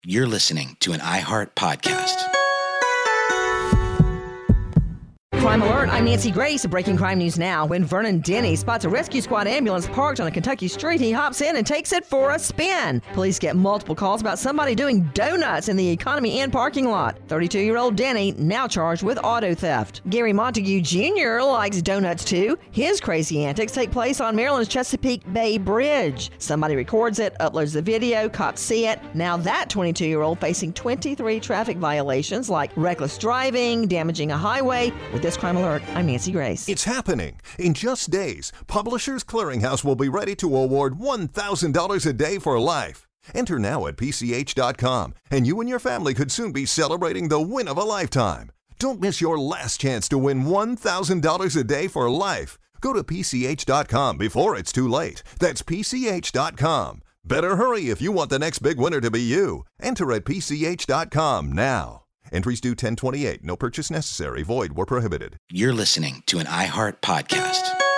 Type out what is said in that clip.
You're listening to an iHeart podcast. Crime Alert, I'm Nancy Grace. Breaking crime news now. When Vernon Denny spots a rescue squad ambulance parked on a Kentucky street, he hops in and takes it for a spin. Police get multiple calls about somebody doing donuts in the Economy Inn parking lot. 32-year-old Denny now charged with auto theft. Gary Montague Jr. likes donuts too. His crazy antics take place on Maryland's Chesapeake Bay Bridge. Somebody records it, uploads the video, cops see it. Now that 22-year-old facing 23 traffic violations like reckless driving, damaging a highway. With this Crime Alert, I'm Nancy Grace. It's happening. In just days, Publishers Clearinghouse will be ready to award $1,000 a day for life. Enter now at PCH.com, and you and your family could soon be celebrating the win of a lifetime. Don't miss your last chance to win $1,000 a day for life. Go to PCH.com before it's too late. That's PCH.com. Better hurry if you want the next big winner to be you. Enter at PCH.com now. Entries due 10/28. No purchase necessary. Void where prohibited. You're listening to an iHeart podcast.